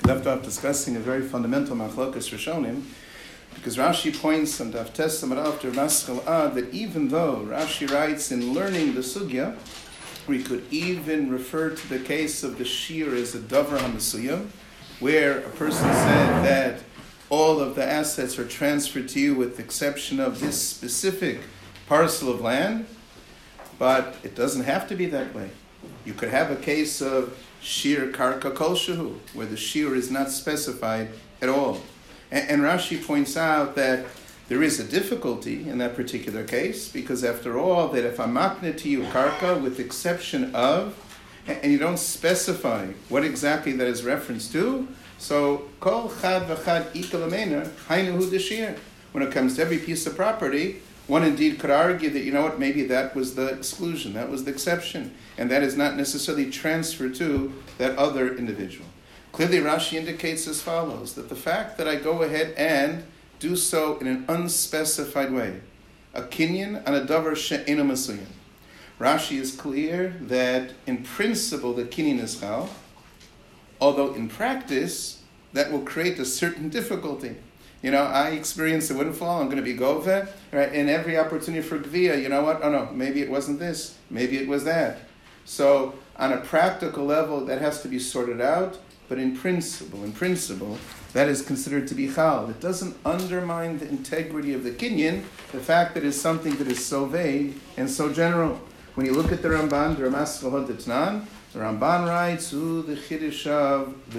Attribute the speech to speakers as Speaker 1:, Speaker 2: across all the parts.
Speaker 1: left off discussing a very fundamental machlokas Rishonim, because Rashi points on Daf Tesam after Maskal Ad that even though Rashi writes in learning the sugya, we could even refer to the case of the shir as a davar hamasuyam, where a person said that all of the assets are transferred to you with the exception of this specific parcel of land, but it doesn't have to be that way. You could have a case of shir karka kol shehu, where the shir is not specified at all. And Rashi points out that there is a difficulty in that particular case, because after all, that if I'm makna to you karka with exception of, and you don't specify what exactly that is referenced to, so kol chad v'chad ikalamena hainu hu deshir. When it comes to every piece of property, one indeed could argue that, you know what, maybe that was the exclusion, that was the exception, and that is not necessarily transferred to that other individual. Clearly, Rashi indicates as follows, that the fact that I go ahead and do so in an unspecified way, a kinyan and a davar she'ena masuyim. Rashi is clear that in principle the kinyan is chal, although in practice that will create a certain difficulty. You know, I experienced a windfall, I'm going to be gove, right? And every opportunity for gvia, you know what? Oh no, maybe it wasn't this, maybe it was that. So on a practical level, that has to be sorted out, but in principle, that is considered to be chal. It doesn't undermine the integrity of the kinyan, the fact that it's something that is so vague and so general. When you look at the Ramban, the Ramas V'Hodetnan, the Ramban writes, the Chiddush of the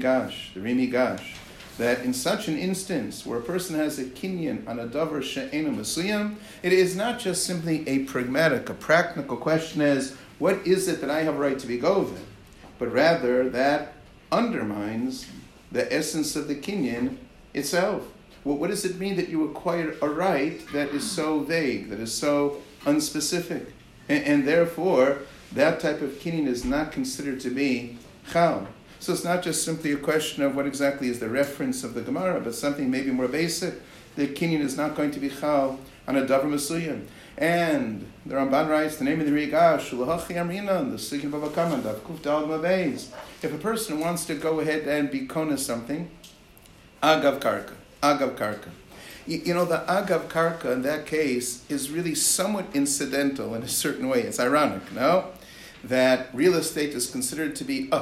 Speaker 1: Rimigash, that in such an instance where a person has a kinyan on a davar she'ena masuyam, it is not just simply a practical question as, what is it that I have a right to be gove? But rather that undermines the essence of the kinyan itself. Well, what does it mean that you acquire a right that is so vague, that is so unspecific? And therefore, that type of kinyan is not considered to be chal. So it's not just simply a question of what exactly is the reference of the Gemara, but something maybe more basic. The kinyan is not going to be chal on a davar masuyam. And the Ramban writes, the name of the Rigash, Ulahachi Amrinan, the Sigin Bavakaman, Dav Kuf Dal Mabeis. If a person wants to go ahead and be kona something, agav karka. You know, the agav karka in that case is really somewhat incidental in a certain way. It's ironic, no? That real estate is considered to be so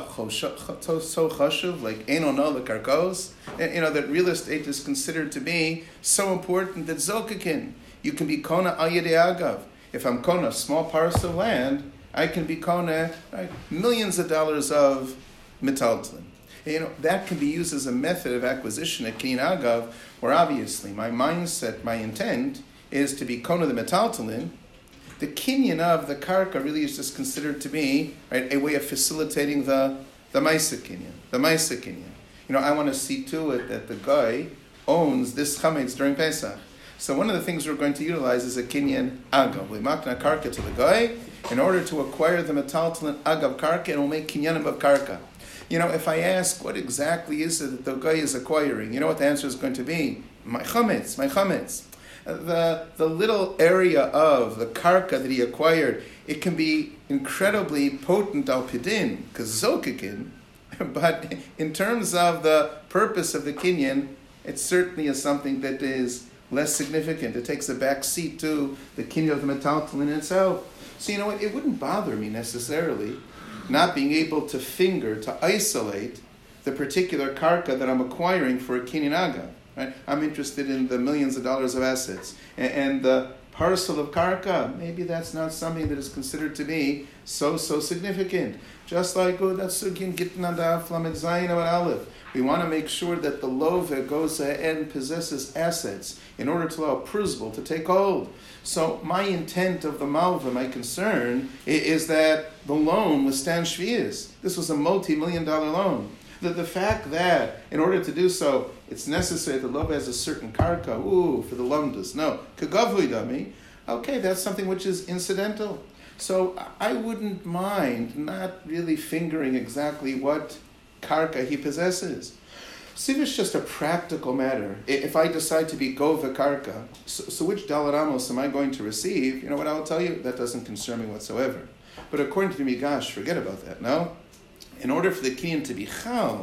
Speaker 1: chashuv, like eno no the karkos. You know, that real estate is considered to be so important that zokakin, you can be kona al yedei agav. If I'm kona a small parcel of land, I can be kona millions of dollars of metaltalin. You know, that can be used as a method of acquisition at kinyan agav, where obviously my mindset, my intent is to be kona the metaltalin. The kinyan of the karka really is just considered to be a way of facilitating the maisa kinyan. You know, I want to see to it that the guy owns this chametz during Pesach. So one of the things we're going to utilize is a kinyan agav. We makna karka to the guy in order to acquire the metaltalin agav karka, and we'll make kinyanim of karka. You know, if I ask what exactly is it that the guy is acquiring, you know what the answer is going to be? My chametz. The little area of the karka that he acquired, it can be incredibly potent al pidin, because zokikin, but in terms of the purpose of the kinyan, it certainly is something that is less significant. It takes a back seat to the kinyan of the metaltalin itself. So you know what, it wouldn't bother me necessarily not being able to isolate the particular karka that I'm acquiring for a kinyan agav. Right? I'm interested in the millions of dollars of assets. And the parcel of karka, maybe that's not something that is considered to be so significant. Just like that's again getting on the aflamet zayin or aleph. We want to make sure that the love goes ahead and possesses assets in order to allow principle to take hold. So my intent of the malva, my concern, is that the loan was stan shvius. This was a multi-million-dollar loan. The fact that, in order to do so, it's necessary that the love has a certain karka, for the lumdas. No, kagavui dami. Okay, that's something which is incidental. So I wouldn't mind not really fingering exactly what karka he possesses. See, it's just a practical matter. If I decide to be gova karka, so which dalar amos am I going to receive? You know what I will tell you? That doesn't concern me whatsoever. But according to Migash, forget about that, no? In order for the kinyan to be chal,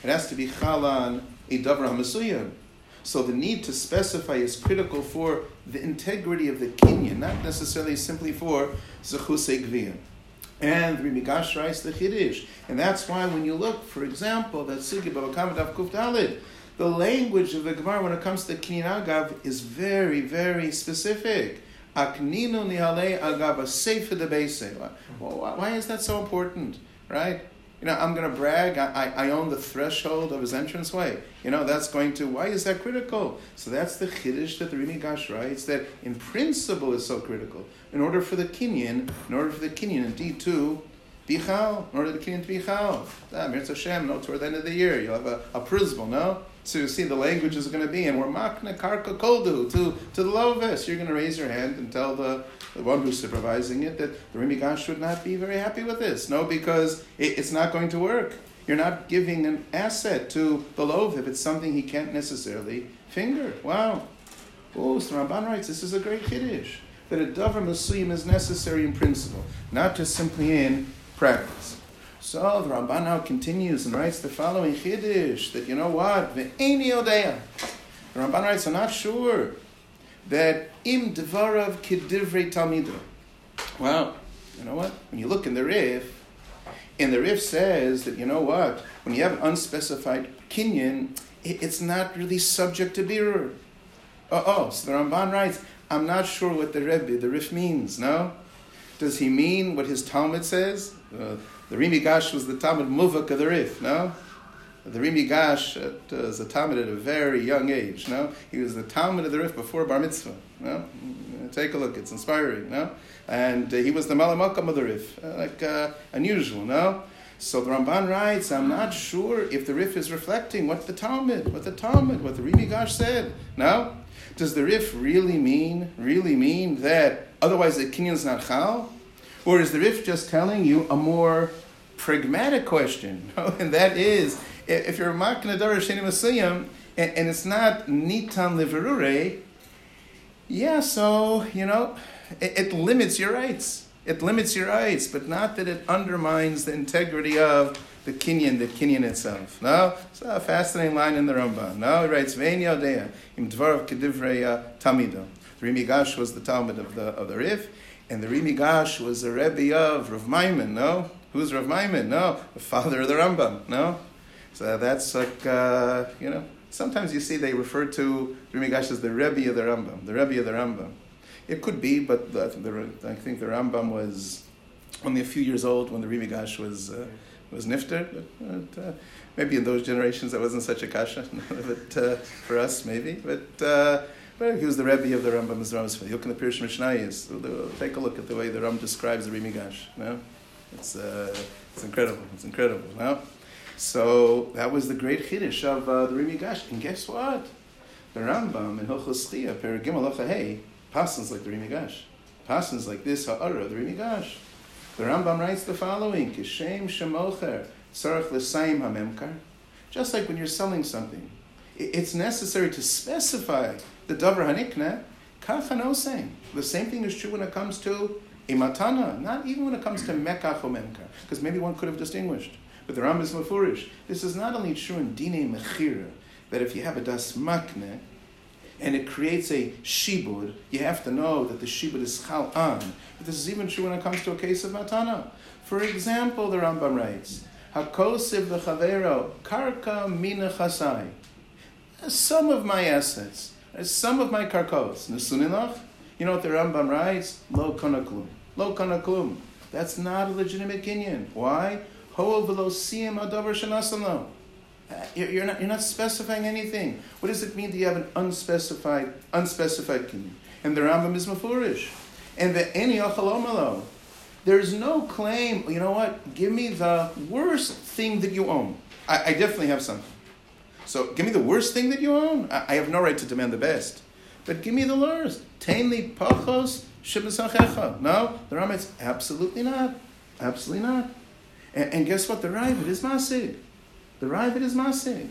Speaker 1: It has to be chalan a davar hamasuyam. So the need to specify is critical for the integrity of the kinyan, not necessarily simply for zechusei gviyah. And the Rimigash writes the Chiddush. And that's why when you look, for example, that Sugi Bava Kama Daf Kuf Daled, the language of the Gemara when it comes to Kinyan Agav is very, very specific. Akninu nihale agav aseifa de beise. Why is that so important, right? I'm going to brag. I own the threshold of his entranceway. That's going to. Why is that critical? So that's the chiddush that the Rimigash writes that in principle is so critical. In order for the kinyan, indeed to be chal, in order for the kinyan to be chal. Mirz Hashem, toward the end of the year, you'll have a prismal, to see the language is going to be, and we're makna karka koldu to the lovis. You're going to raise your hand and tell the one who's supervising it that the Rimigash would not be very happy with this. No, because it's not going to work. You're not giving an asset to the lov if it's something he can't necessarily finger. Wow. Oh, so Ramban writes, this is a great chiddush, that a davar masuyim is necessary in principle, not just simply in practice. So the Ramban now continues and writes the following chiddush, that ve'eni odea. The Ramban writes, I'm not sure that im devarav kedivrei talmido. Well, you know what? When you look in the Rif says that, when you have an unspecified kinyan, it's not really subject to birur. So the Ramban writes, I'm not sure what the Rif means, no? Does he mean what his Talmud says? The Rimigash was the Talmud Muvak of the Rif, no? The Rimigash was a Talmud at a very young age, no? He was the Talmud of the Rif before Bar Mitzvah, no? Take a look, it's inspiring, no? And he was the Malamakam of the Rif, unusual, no? So the Ramban writes, I'm not sure if the Rif is reflecting what the Rimigash said, no? Does the Rif really mean that otherwise the kinyan is not chal? Or is the Rif just telling you a more pragmatic question? And that is, if you're makna davar sheni masuyam, and it's not nitan leverure, so, it limits your rights. It limits your rights, but not that it undermines the integrity of the kinyan itself. No? It's a fascinating line in the Ramban. No? He writes, Ve'en yodea, im dvarav kedivrei tamido. The Rimigash was the Talmud of the Rif, and the Rimigash was the Rebbe of Rav Maimon, no? Who's Rav Maimon? No, the father of the Rambam, no? So that's like, sometimes you see they refer to Rimigash as the Rebbe of the Rambam, It could be, but I think the Rambam was only a few years old when the Rimigash was nifter. But maybe in those generations that wasn't such a kasha, but for us maybe. But he was the Rebbe of the Rambam as Rambam's. You look in the Pirush Mishnayos. Take a look at the way the Rambam describes the Rimigash. No? It's incredible. It's incredible. No? So that was the great chiddush of the Rimigash. And guess what? The Rambam in Hilchos Chiyah, Perek Gimel Halacha Hey, passes like the Rimigash. Passes like this ha'ara, the Rimigash. The Rambam writes the following: Kishem shemocher tzarich l'sayim hamemkar. Just like when you're selling something, it's necessary to specify the davar hanikna. Kach hanosem. The same thing is true when it comes to a matana. Not even when it comes to mekach or memkar, because maybe one could have distinguished. But the Rambam is mafurish. This is not only true in dinei mechira, that if you have a das makne and it creates a shibud, you have to know that the shibud is chal an. But this is even true when it comes to a case of matana. For example, the Rambam writes, Hakosiv v'chavero karka mina chasai. Some of my assets, some of my karkos, nesuninach. You know what the Rambam writes? Lo kanaklum. Lo kanaklum. That's not a legitimate kinyan. Why? Ho v'lo siyam adavar shenasano. You're not specifying anything. What does it mean that you have an unspecified kinyan? And the Rambam is mafurish. And the eni achalomalo. There's no claim, you know what, give me the worst thing that you own. I definitely have something. So give me the worst thing that you own. I have no right to demand the best. But give me the worst. Tainli pachos shibasachecha. No, the Rambam is absolutely not. Absolutely not. And guess what? The Ravid is masig. The Ravid is masig.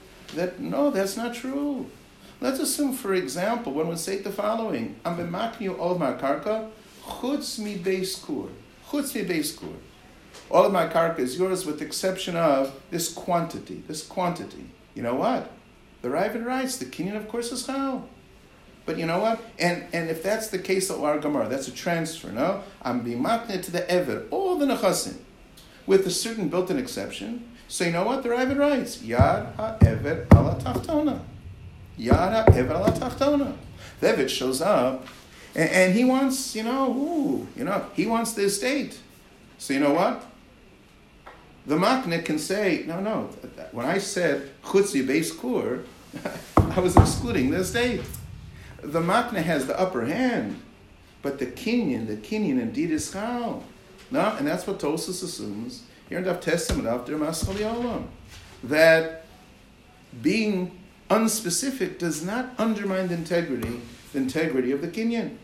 Speaker 1: No, that's not true. Let's assume, for example, one would say the following: I'm b'makniu ol markarka chutz mi beis kur. Chutz mi beis kur. All of my karka is yours with the exception of this quantity. You know what? The Ravid writes, the kinyan, of course, is chal. But you know what? And if that's the case of our Gemara, that's a transfer, no? I'm being matneh to the Eved, all the nechasim, with a certain built-in exception. So you know what? The Ravid writes, Yad ha-Eved ala tachtona. Yad ha-Eved ala tachtona. The Eved shows up, and he wants, he wants the estate. So you know what? The makne can say, no, when I said chutzi beis kur, I was excluding the estate. The makne has the upper hand, but the kinyan indeed is chal. No, and that's what Tosfos assumes here in Daf Testament after Maschal Yolam, that being unspecific does not undermine the integrity of the kinyan.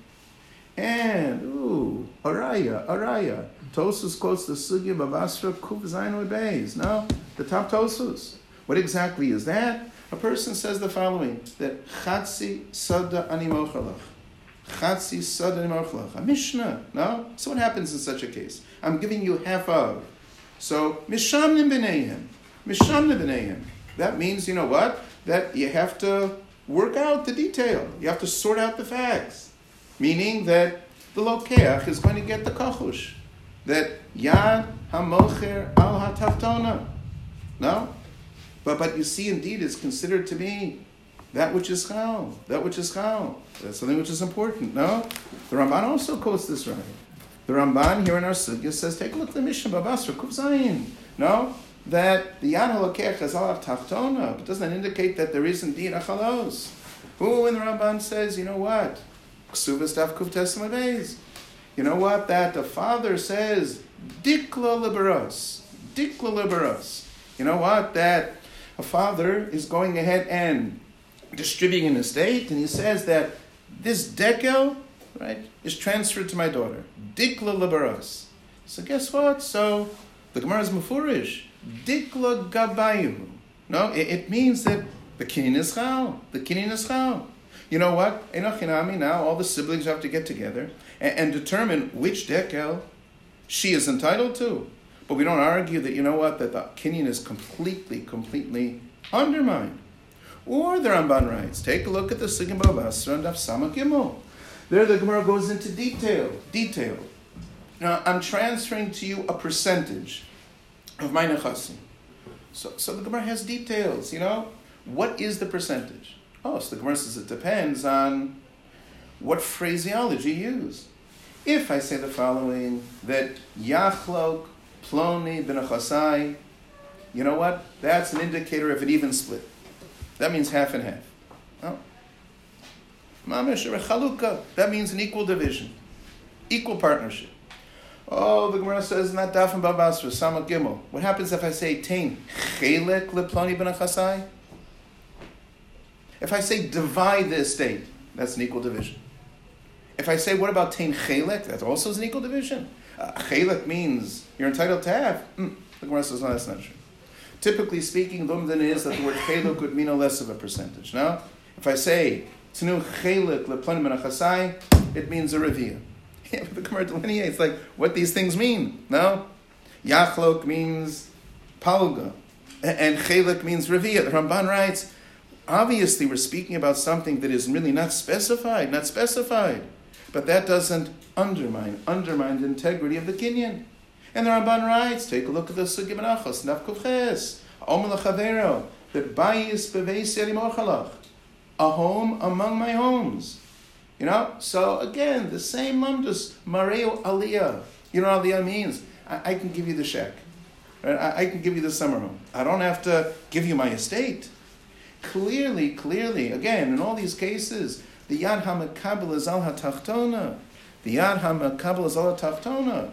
Speaker 1: And araya. Tosfos quotes the Sugya Bavasra Kuv Zayin Beis. No, the top Tosfos. What exactly is that? A person says the following, that Chatzi Sada Ani Mochalach. Chatzi Sada Ani Mochalach. A Mishnah, no? So what happens in such a case? I'm giving you half of. So, Mishamnim B'neihem. That means, you know what? That you have to work out the detail. You have to sort out the facts. Meaning that the Lokeach is going to get the Kachush. That Yad HaMocher Al HaTachtona. No? But you see, indeed, it's considered to be that which is chal. That's something which is important, no? The Ramban also quotes this right. The Ramban here in our sugya says, take a look at the Mishnah Babasra Kuv Zayin. No? That the Yad HaLokech is Al HaTachtona, but doesn't that indicate that there is indeed a chalos? Who in the Ramban says, you know what? Ksuvas Daf Kuv Tesam Beis. You know what? That the father says, Dikla liberos. You know what? That a father is going ahead and distributing an estate, and he says that this dekel, right, is transferred to my daughter. Dikla liberos. So guess what? So the Gemara is mufurish. Dikla gabayu. No, it means that the kinyan is chal. You know what? Enochinami, now all the siblings have to get together and determine which dekel she is entitled to. But we don't argue that, you know what, that the kinyan is completely undermined. Or the Ramban writes, take a look at the Sugya Bavasra and Daf Samach Gimel. There the Gemara goes into detail. Now, I'm transferring to you a percentage of my nechasim. So the Gemara has details, What is the percentage? So the Gemara says it depends on what phraseology you use. If I say the following, that Yachlok Ploni B'nechasai, you know what? That's an indicator of an even split. That means half and half. Mamish or Chaluka, that means an equal division, equal partnership. The Gemara says not Dafim Babasra, Samach Gimel. What happens if I say Tein Chelek LePloni B'nechasai? If I say divide the estate, that's an equal division. If I say, what about Tein Chelek? That also is an equal division. Chelek means you're entitled to have. The Gemara says, no, that's not true. Typically speaking, Lumdin is that the word Chelek would mean no less of a percentage. Now, if I say Tnu Chelek LePloni B'nechasai, it means a revia. But the Gemara delineates like what these things mean. No? Yachlok means palga, and Chelek means revia. The Ramban writes, obviously, we're speaking about something that is really not specified. But that doesn't undermine the integrity of the kinyan. And the Ramban writes, take a look at the Sugya Menachos, Daf Kuf Ches, Omer L'Chavero, that Bayis Beveis Yeri Mochalach, a home among my homes. So again, the same lamdus, Mareo Aliyah. You know what Aliyah means? I can give you the shek. Right? I can give you the summer home. I don't have to give you my estate. Clearly, again, in all these cases, the Yad HaMekabel is Al HaTachtona. The Yad HaMekabel is Al HaTachtona.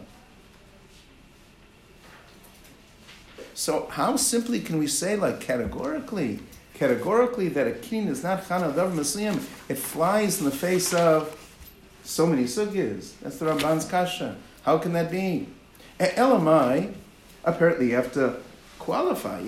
Speaker 1: So how simply can we say, like categorically that a kinyan is not Chana Davar Muslim? It flies in the face of so many sugyas. That's the Ramban's kasha. How can that be? Elamai, apparently you have to qualify.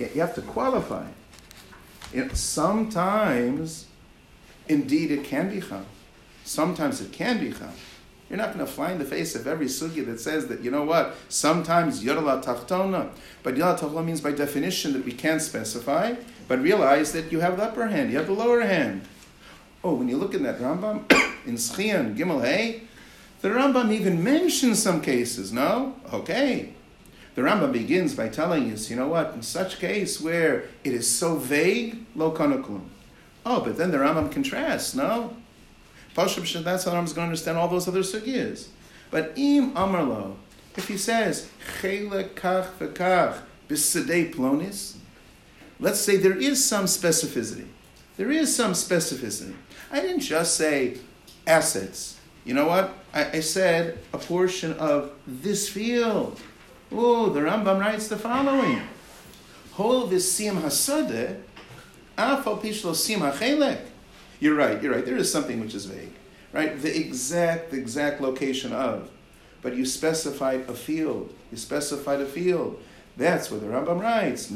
Speaker 1: Sometimes, indeed, it can be chal. Sometimes it can be chal. You're not going to fly in the face of every sugya that says that, you know what, sometimes yodala tachtona, but yodala tachtona means by definition that we can't specify, but realize that you have the upper hand, you have the lower hand. Oh, when you look in that Rambam, in Schian, Gimel Hey, the Rambam even mentions some cases, no? Okay. The Rambam begins by telling us, you know what, in such case where it is so vague, lo kanaklum. Oh, but then the Rambam contrasts, no? That's how the Rambam is going to understand all those other sugyas. But im amarlo, if he says, chele kach v'kach b'sedei plonis, let's say there is some specificity. There is some specificity. I didn't just say assets. You know what? I said a portion of this field. Oh, the Rambam writes the following. Hol v'sim hasadeh, afal pishlo sim hachelek. You're right. There is something which is vague. Right? The exact location of. But you specified a field. That's where the Rambam writes.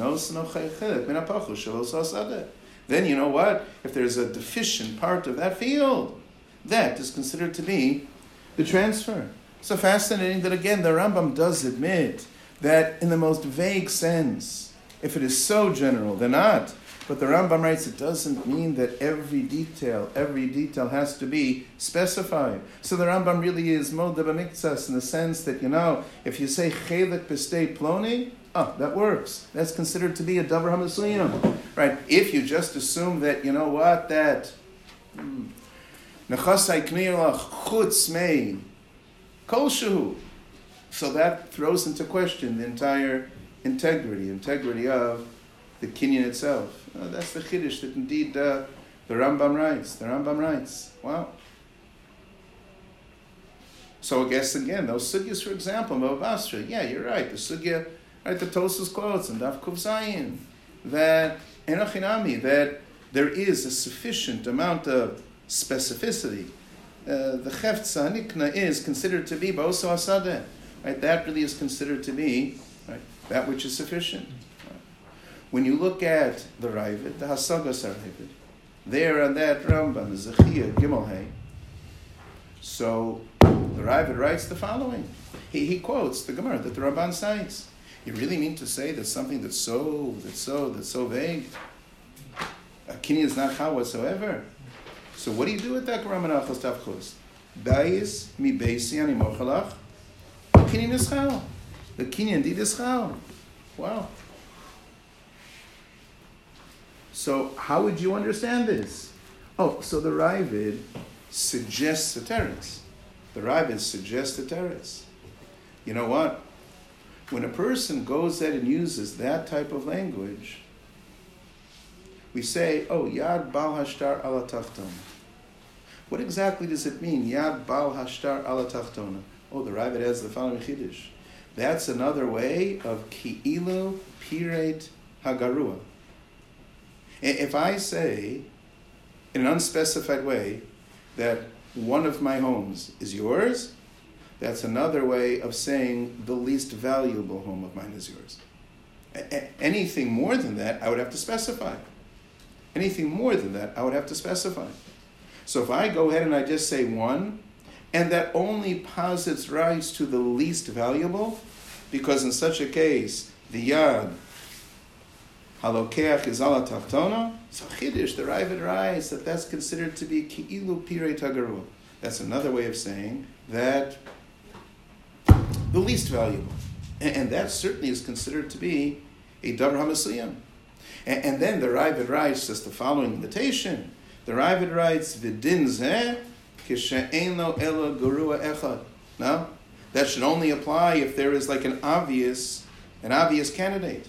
Speaker 1: Then you know what? If there's a deficient part of that field, that is considered to be the transfer. So fascinating that again the Rambam does admit that in the most vague sense, if it is so general, then not. But the Rambam writes it doesn't mean that every detail has to be specified. So the Rambam really is modeh b'miktsas in the sense that, you know, if you say chelik b'stei ploni, that works. That's considered to be a davar hamasuyim. Right? If you just assume that, you know what, that nechasai knirlach chutz mei kol shehu, so that throws into question the entire integrity of the kinyan itself. That's the chiddush that indeed the Rambam writes. Wow. So I guess again, those sugyas, for example, Bava Basra, yeah, you're right. The sugya, right, the Tosfos quotes and Daf Kuf Zayin, that enochinami, that there is a sufficient amount of specificity. The Cheftza Nikna is considered to be Ba'oso Asadeh. Right, that really is considered to be that which is sufficient. When you look at the Ravid, the Hasagas Ravid, there on that Rambam, Zechiyah Gimel Hey, so the Ravid writes the following. He quotes the Gemara that the Ramban cites. You really mean to say that something that's so vague, a kinyan is not chal whatsoever? So what do you do with that Gemara Menachos Tavchos? Bayis mi beisi ani mochalach. The kinyan is chal. The kinyan indeed is chal. Wow. So how would you understand this? Oh, so the Ravid suggests a teretz. You know what? When a person goes ahead and uses that type of language, we say, oh, Yad Bal Hashtar Ala Tachtona. What exactly does it mean, Yad Bal Hashtar Ala Tachtona? Oh, the Ravid has the following chiddush. That's another way of Ki'ilu Pireit Hagarua. If I say, in an unspecified way, that one of my homes is yours, that's another way of saying the least valuable home of mine is yours. Anything more than that, I would have to specify. So if I go ahead and I just say one, and that only posits rise to the least valuable, because in such a case, the yad, halokeach is ala tachtona, so chiddush, the Ravid writes that that's considered to be ki'ilu pirei tagarua. That's another way of saying that the least valuable. And that certainly is considered to be a davar hamasuyam. And then the Ravid writes just the following invitation. The Ravid writes, V'din zeh kishe'en lo ela gurua echad. No? That should only apply if there is like an obvious candidate.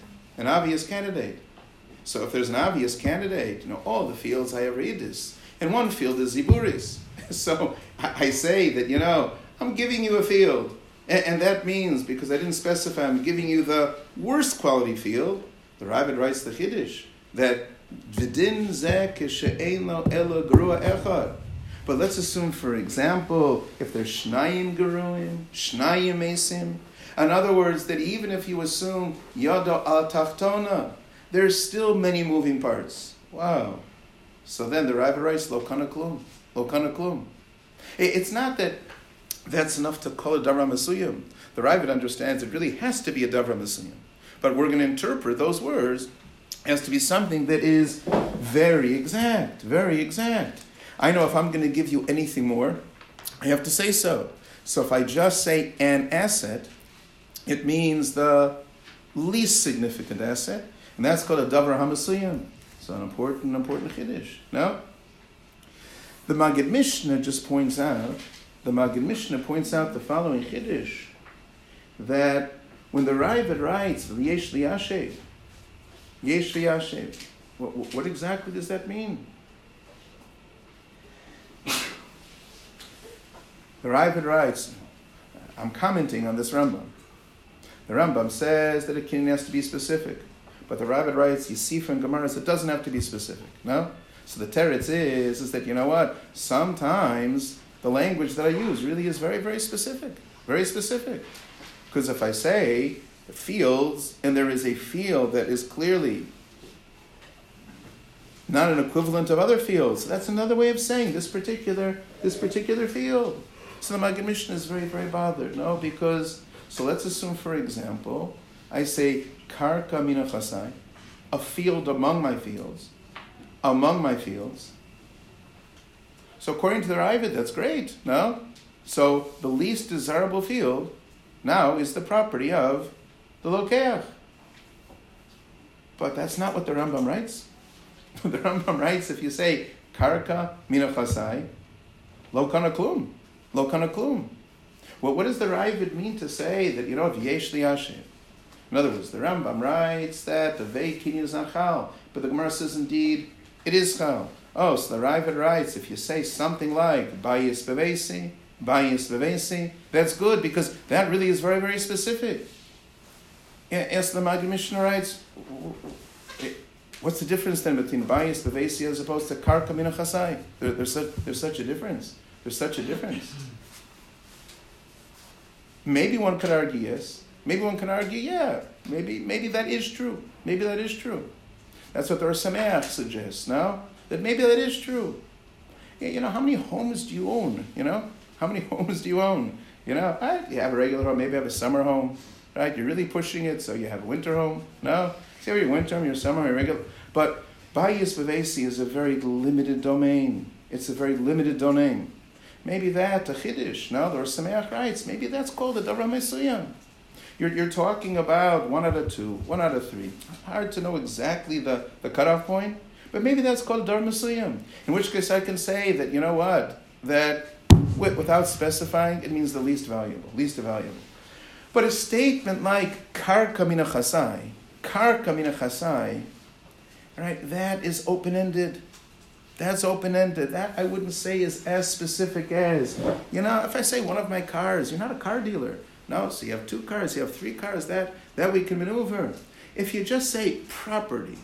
Speaker 1: So if there's an obvious candidate, all the fields I have read this, and one field is ziburis. So I say that, I'm giving you a field, and that means, because I didn't specify, I'm giving you the worst quality field. The Ravid writes the chiddush that v'din zeh kishe'en lo ela gerua echad. But let's assume, for example, if there's shnayim geruim, shnayim mesim. In other words, that even if you assume yada al tachtona, there's still many moving parts. Wow. So then the Ravid writes lo kana klum. It's not that that's enough to call it Davra Mesuyim. The Ravid understands it really has to be a Davra Mesuyim. But we're going to interpret those words as to be something that is very exact, very exact. I know if I'm going to give you anything more, I have to say so. So if I just say an asset, it means the least significant asset, and that's called a Davra HaMesuyim. So an important chiddush. No? The Magid Mishnah just points out, the following chiddush, that when the Ravid writes, Yesh liyashev, what exactly does that mean? The Ravid writes, I'm commenting on this Rambam. The Rambam says that a kinyan has to be specific. But the Ravid writes, Yisif and Gemaras, it doesn't have to be specific. No? So the teretz is that, you know what? Sometimes the language that I use really is very, very specific. Very specific. Because if I say fields, and there is a field that is clearly not an equivalent of other fields, that's another way of saying this particular field. So the Magid Mishnah is very, very bothered. No, because, so let's assume, for example, I say karka mina chasai, a field among my fields. So according to the Ravid, that's great, no? So the least desirable field now is the property of the lokeach. But that's not what the Rambam writes. The Rambam writes, if you say karka mina chasai, lo kana klum. Well, what does the Ravid mean to say that, you know, if yesh liyashev? In other words, the Rambam writes that the vei kinyan is not chal, but the Gemara says indeed it is chal. Oh, so the Ravid writes, if you say something like bayis bevesi, that's good because that really is very, very specific. As the Magid Mishnah writes, what's the difference then between bayis bevesi as opposed to karka mina chasai? There's such a difference. Maybe one could argue yes. Maybe one can argue, yeah, maybe that is true. That's what the Or Sameach suggests, no? That maybe that is true. You know, how many homes do you own? You know? You have a regular home, maybe you have a summer home, right? You're really pushing it, so you have a winter home. No? So you have your winter home, your summer home, your regular. But Bayis Vavesi is a very limited domain. It's a very limited domain. Maybe that, a Chiddush, no? The Or Sameach writes, maybe that's called the Davra Mesuyim. You're talking about 1 out of 2, 1 out of 3. Hard to know exactly the cutoff point, but maybe that's called Davra Mesuyim. In which case I can say that, you know what, that without specifying, it means the least valuable. But a statement like karka mina chasai, right, that is open-ended. That's open-ended. That I wouldn't say is as specific as, you know, if I say one of my cars, you're not a car dealer. No, so you have 2 cars, you have 3 cars, that we can maneuver. If you just say property,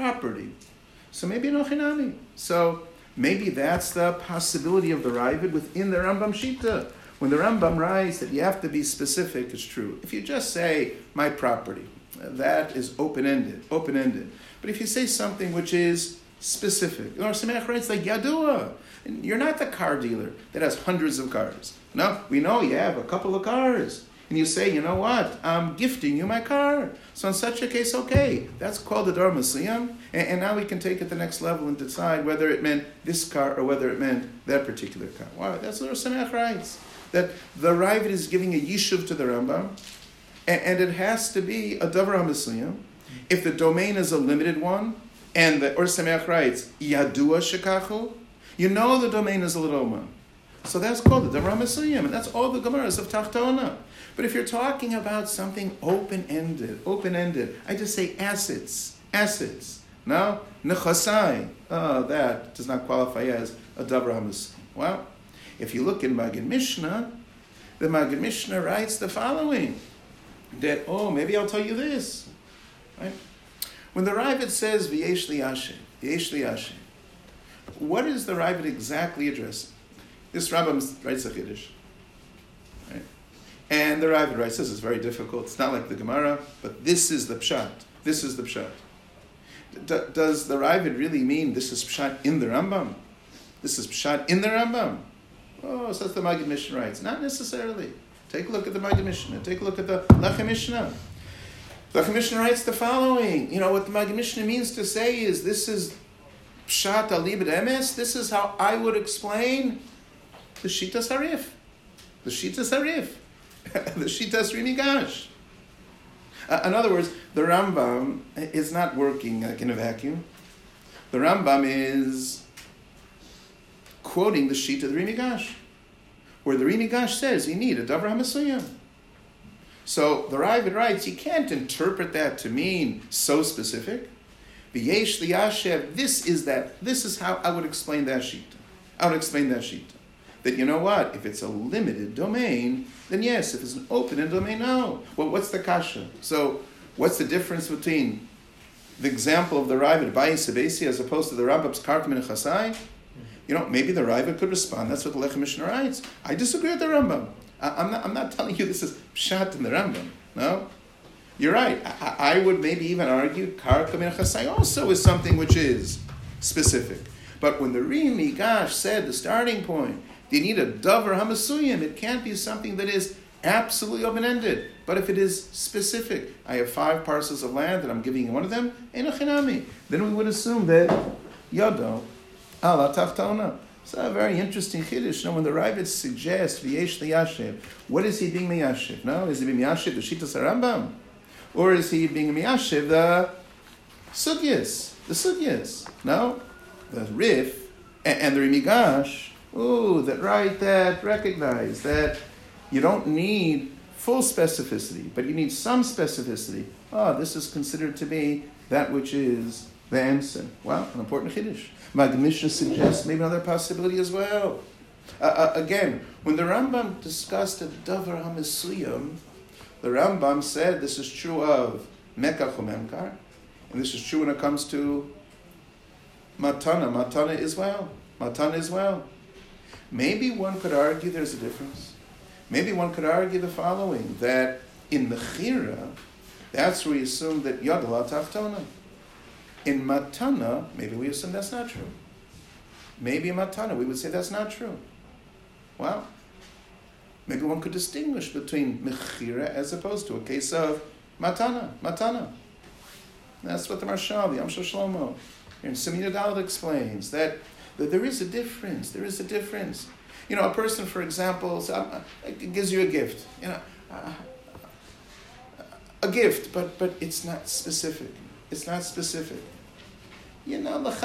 Speaker 1: so maybe no chinami. So maybe that's the possibility of the Ravid within the Rambam Shita. When the Rambam writes that you have to be specific, it's true. If you just say my property, that is open-ended. But if you say something which is specific, or Sameach writes like Yadua, you're not the car dealer that has hundreds of cars. No, we know you have a couple of cars. And you say, you know what, I'm gifting you my car. So in such a case, okay, that's called the Davra Mesuyim. And now we can take it to the next level and decide whether it meant this car or whether it meant that particular car. Wow, that's what Sameach writes. That the Ravid is giving a yishuv to the Rambam, and it has to be a Davra Mesuyim. If the domain is a limited one, and the Or Sameach writes, Yadua shekachu, you know the domain is a little one. So that's called the Davra Mesuyim, and that's all the Gemaras of Tachtona. But if you're talking about something open-ended, I just say assets. No? Nechasai, that does not qualify as a Davra Mesuyim. Well, if you look in Magid Mishnah, the Magid Mishnah writes the following, that, maybe I'll tell you this, right? When the Ravid says, V'yesh liyashev, what is the Ravid exactly addressing? This Rambam writes a Chiddush, right? And the Ravid writes, this is very difficult. It's not like the Gemara, but this is the Pshat. Does the Ravid really mean this is Pshat in the Rambam? Oh, so that's the Maggid Mishnah writes. Not necessarily. Take a look at the Maggid Mishnah. Take a look at the Lechem Mishnah. The Lechem Mishnah writes the following. What the Maggid Mishnah means to say is, this is Pshat Alibed Emes. This is how I would explain the Shitas Harif. The Shitas Harif. The Shitas Rimigash. In other words, the Rambam is not working like in a vacuum. The Rambam is quoting the Shita of the Rimigash, where the Rimigash says you need a Davar HaMesuyam. So the Ravid writes, you can't interpret that to mean so specific. V'yesh liyashev, this is how I would explain that Shita. I would explain that Shita. That if it's a limited domain, then yes. If it's an open domain, no. Well, what's the kasha? So what's the difference between the example of the Ravid Bayis Sebesi as opposed to the Rambam's Karkim and Chasai? Maybe the Ravid could respond. That's what the Lechem Mishnah writes. I disagree with the Rambam. I'm not telling you this is pshat in the Rambam. No, you're right. I would maybe even argue Karkim and Chasai also is something which is specific. But when the Rimigash said the starting point, you need a Davar HaMesuyam, it can't be something that is absolutely open-ended. But if it is specific, I have 5 parcels of land and I'm giving you one of them, Ein Chinami. Then we would assume that Yado Ala Tachtona. It's a very interesting chiddush. When the Ravid suggests V'yesh Liyashev, what is he being Miyashev? No, is he being Miyashev the Shitas Rambam, or is he being Miyashev the Sugyas? The Sugyas. No, the Rif and the Rimigash. That recognize that you don't need full specificity, but you need some specificity. This is considered to be that which is the answer. Well, an important chiddush. Maggid Mishnah suggests maybe another possibility as well. Again, when the Rambam discussed a Davar HaMesuyam, the Rambam said this is true of Mekach Umemkar, and this is true when it comes to Matana. Matana as well. Maybe one could argue there's a difference. Maybe one could argue the following, that in Mechira, that's where we assume that Yadla Tachtona. In Matana, maybe we assume that's not true. Maybe in Matana, we would say that's not true. Well, maybe one could distinguish between Mechira as opposed to a case of Matana. That's what the Marshal, the Amshel Shlomo, in Siman Yud explains, that there is a difference. There is a difference. A person, for example, gives you a gift. A gift, but it's not specific. It's not specific. He's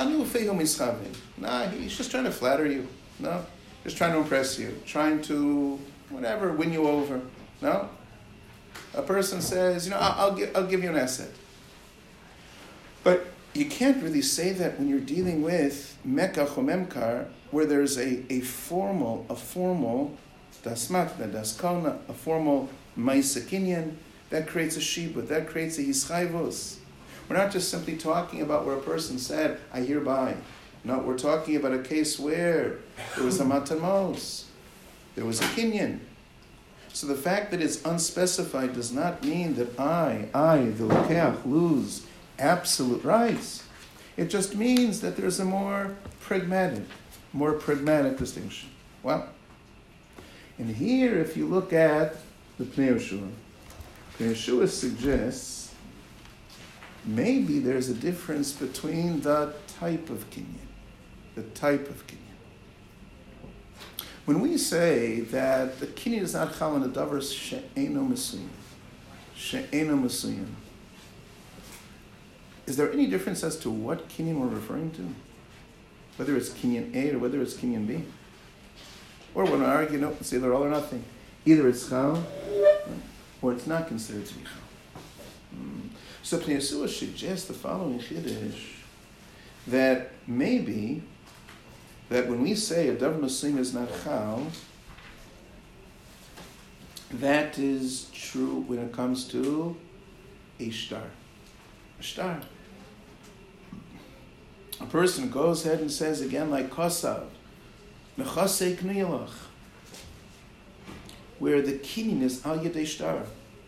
Speaker 1: just trying to flatter you. No, just trying to impress you, trying to win you over. No, a person says, I'll give you an asset, but you can't really say that when you're dealing with Mekach or Memkar, where there's a formal dasmatna, daskona, a formal ma'isa kinyan, that creates a shibud, that creates a hischayvus. We're not just simply talking about where a person said, I hereby. No, we're talking about a case where there was a matamos, there was a kinyan. So the fact that it's unspecified does not mean that I, the lokeach, lose absolute rights. It just means that there's a more pragmatic distinction. Well, and here, if you look at the Pnei Yehoshua suggests maybe there's a difference between the type of kinyan. When we say that the kinyan is not chal on a davar she'eno mesuyim, is there any difference as to what kinyan we're referring to? Whether it's kinyan A or whether it's kinyan B? Or when I argue, no, it's either all or nothing. Either it's chal, or it's not considered to be chal. So Pnei Yehoshua suggests the following chiddush, that maybe that when we say a davar mesuyim is not chal, that is true when it comes to a shtar. A shtar. A person goes ahead and says again, like Kosav, Nechasei Kniyalach, where the kinyan is al yedei shtar.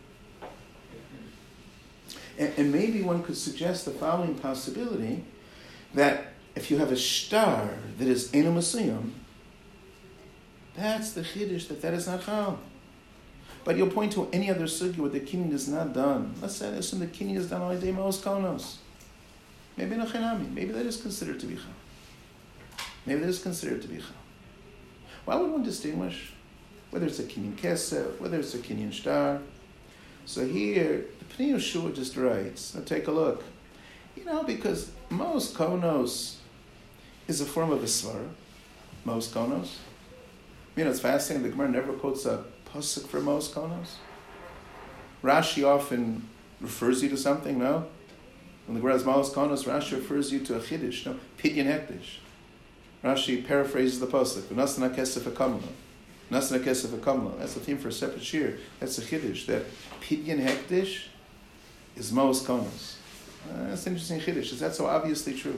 Speaker 1: And maybe one could suggest the following possibility, that if you have a shtar that is eno mesuyim, That's the chiddush, that is not chal. But you'll point to any other sugya where the kinyan is not done. Let's say assume the kinyan is done on day mos konos. Maybe nachinami. Maybe that is considered to be chal. Maybe that is considered to be chal. Why would one distinguish whether it's a kinyan kesef, whether it's a kinyan shtar? So here, the Pnei Yehoshua just writes. Now take a look. Because mos konos is a form of a svara. Mos konos. It's fascinating. The Gemara never quotes a pasuk for mos konos. Rashi often refers you to something. No. When the Gemara has mos konos, Rashi refers you to a chiddush. No, pidyon hektish. Rashi paraphrases the pasuk. V'nasna kesef hakamla. Nasna kesef hakamla. That's a theme for a separate shir. That's a chiddush. That pidyon hektish is mos konos. That's an interesting chiddush. Is that so obviously true?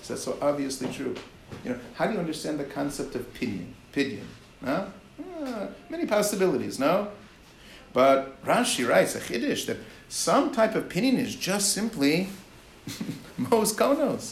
Speaker 1: How do you understand the concept of pidyon? No? Many possibilities, no? But Rashi writes a chiddush that some type of pidyon is just simply mos konos.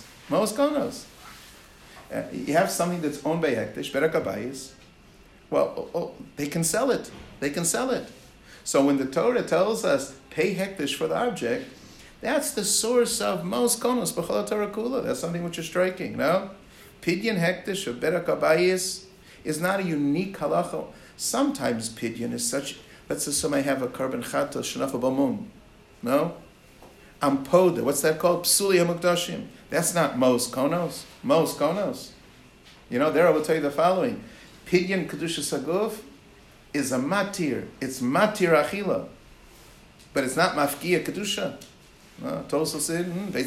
Speaker 1: You have something that's owned by hektish, berak habayis. Well, they can sell it. So when the Torah tells us pay hektish for the object, that's the source of mos konos b'chol Torah kula. That's something which is striking, no? Pidyon hektish of berak habayis is not a unique halacha. Sometimes pidyon is such. Let's assume I have a carbon chata shenafa b'mun. No? Ampoda. What's that called? Psuli hamukdashim. That's not mos konos. There I will tell you the following. Pidyon kedushas haguf is a matir. It's matir achila. But it's not mafkiya kedusha. Tosa said,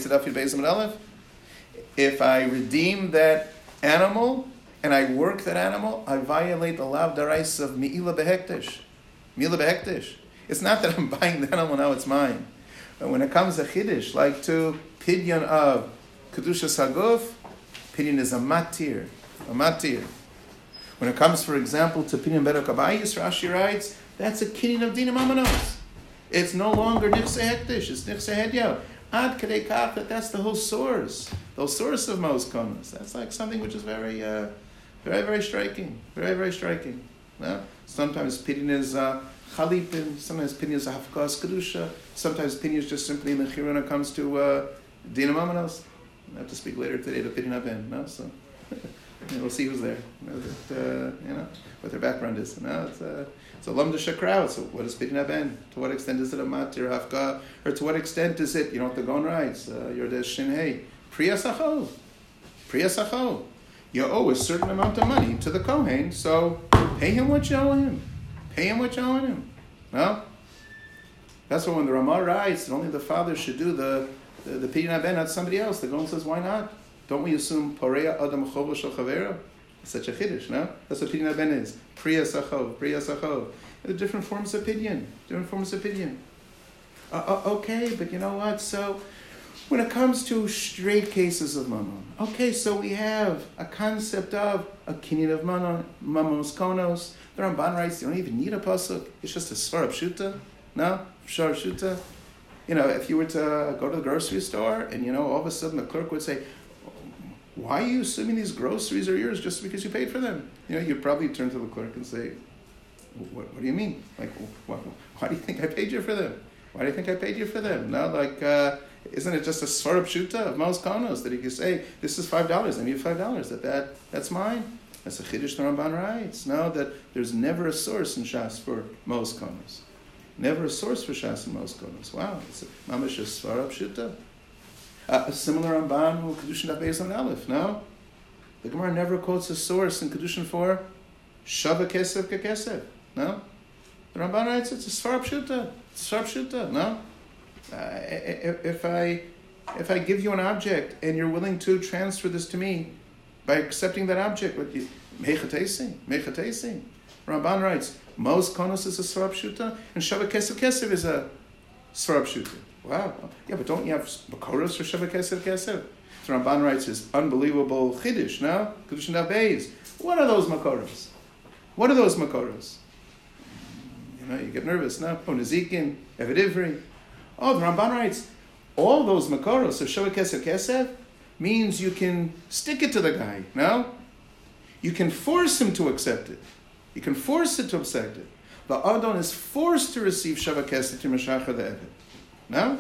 Speaker 1: if I redeem that animal and I work that animal, I violate the lav darais of mi'ila behektish. It's not that I'm buying the animal, now it's mine. But when it comes to chiddush, like to pidyon of kedushas haguf, pidyon is a matir. When it comes, for example, to pidyon berak habayis, Rashi writes, that's a kinyan of dinam amanos. It's no longer nichse hektish, it's nichse hedyav. Ad kadei kach, that's the whole source. The whole source of mos konos. That's like something which is very, very striking. Very striking. No? Sometimes pidyon is chalipin, sometimes pidyon is hafkas kedusha, sometimes pidyon is just simply mechira when it comes to dinam amanos. I have to speak later today to pidyon haben. No? So we'll see who's there. What their background is. It's a lamdasha crowd. So what is pidyon haben? To what extent is it a matir hafka? Or to what extent is it, what the Gon writes, Yordes Shinhei, Priyasacho. You owe a certain amount of money to the Kohen, so pay him what you owe him. No? That's why when the Ramah writes that only the father should do the pidyon haben, not somebody else, the Gon says, why not? Don't we assume Poreya Adam Chovo Shel Chavero? It's such a chiddush, no? That's what pidyon haben is. Priyasacho. There are different forms of pidyon. Okay, but you know what? So when it comes to straight cases of mammon, okay, so we have a concept of a kinyan of mammos konos. The Ramban writes you don't even need a pasuk. It's just a svara pshuta. No? Shar pshuta. If you were to go to the grocery store and, all of a sudden the clerk would say, why are you assuming these groceries are yours just because you paid for them? You'd probably turn to the clerk and say, what do you mean? Like, why do you think I paid you for them? No, isn't it just a svara pshuta of mos konos that he can say, this is $5, I need $5, that's mine? That's a chiddush the Ramban writes. No, that there's never a source in Shas for mos konos. Wow, it's a mamash a svara pshuta. A similar Ramban who Kedushin Daf Beis on Aleph, no? The Gemara never quotes a source in Kedushin for Shava Kesef Kekesef, no? The Ramban writes it's a Sfar Pshuta, no? If I give you an object and you're willing to transfer this to me by accepting that object, Mechatesi. Ramban writes, Mos Konos is a Sfar Pshuta and Shava Kesef is a Sfar Pshuta. Wow. Yeah, but don't you have Makoros for Sheva Kesef? So Ramban writes his unbelievable Chiddush, no? Kedushin Daf Beis. What are those Makoros? You get nervous, no? Nezikin, Eved Ivri. The Ramban writes, all those Makoros of Sheva Kesef means you can stick it to the guy, no? You can force him to accept it. You can force it to absect it. The Adon is forced to receive Shava Kesef to Meshacher the Eved. Now,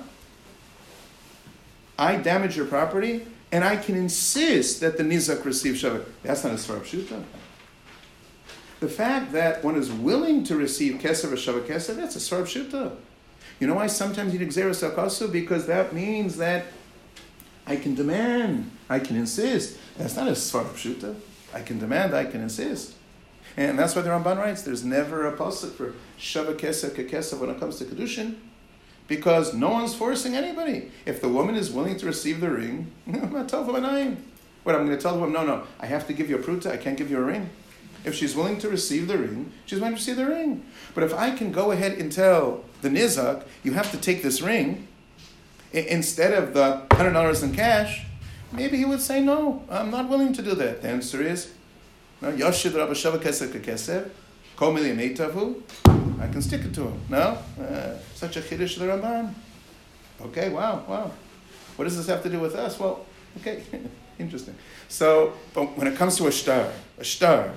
Speaker 1: I damage your property, and I can insist that the Nizak receive Shava. That's not a Svar Pshuta. The fact that one is willing to receive Kesef or Shava Kesef, that's a Svar Pshuta. You know why sometimes you need Gzeras HaKasu? Because that means that I can demand, I can insist. That's not a Svar Pshuta. I can demand, I can insist. And that's why the Ramban writes, there's never a pasuk for Shava Kesef Kekesef when it comes to Kedushin, because no one's forcing anybody. If the woman is willing to receive the ring, I'm not telling them what I'm going to tell the woman, no, I have to give you a pruta, I can't give you a ring. If she's willing to receive the ring, she's willing to receive the ring. But if I can go ahead and tell the Nizak, you have to take this ring, instead of the $100 in cash, maybe he would say, no, I'm not willing to do that. The answer is, no, Yashid Rabba Shava Kesef Kekesev, Kol Milim Eitavu, I can stick it to him. No? Such a Chiddush the Ramban. Okay, wow. What does this have to do with us? Well, okay, interesting. So, but when it comes to a shtar, Svara